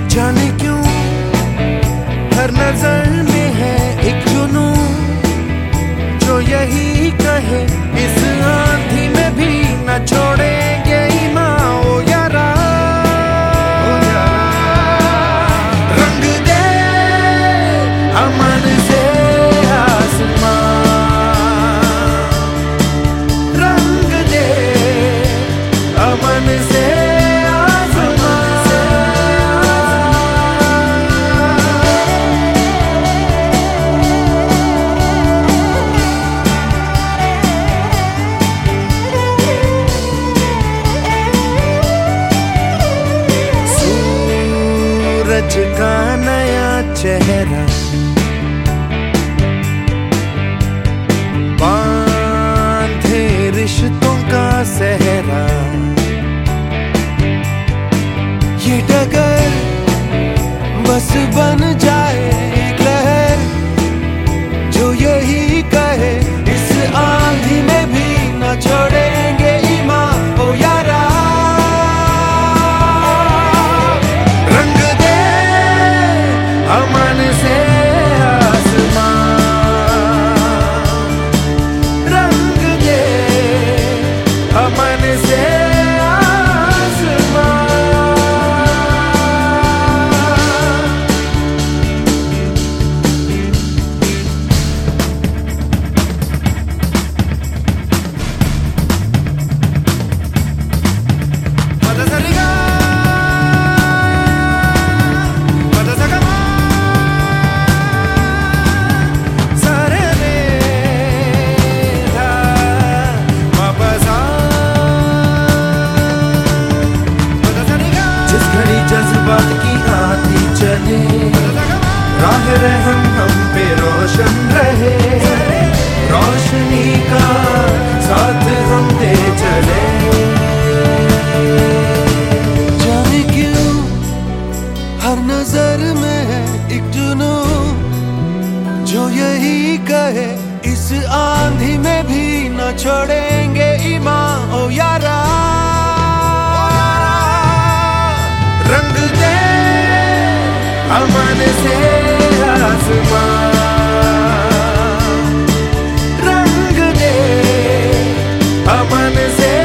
जाने क्यों हर नजर में है एक जुनून जो यही कहे इस आंधी में भी न छोड़ेंगे ईमान। ओ यारा रंग दे अमन से आसमान, रंग दे अमन से सूरज का नया चेहरा बांधे रिश्तों का सहरा, ये डगर बस बन जाए एक लहर जो यही कहे इस आंधी में भी न छोड़ेंगे ईमान। ओ यारा अमन से आसमान, रंग दे अमन से आसमान। जज्बात की आती चले, राह रहम हम पे रोशन रहे, रोशनी का साथ हम दे चले। जाने क्यों हर नजर में है एक जुनून जो यही कहे इस आंधी में भी न छोड़ेंगे ईमान। ओ यारा रंग दे अमन से आसमान, रंग दे अमन से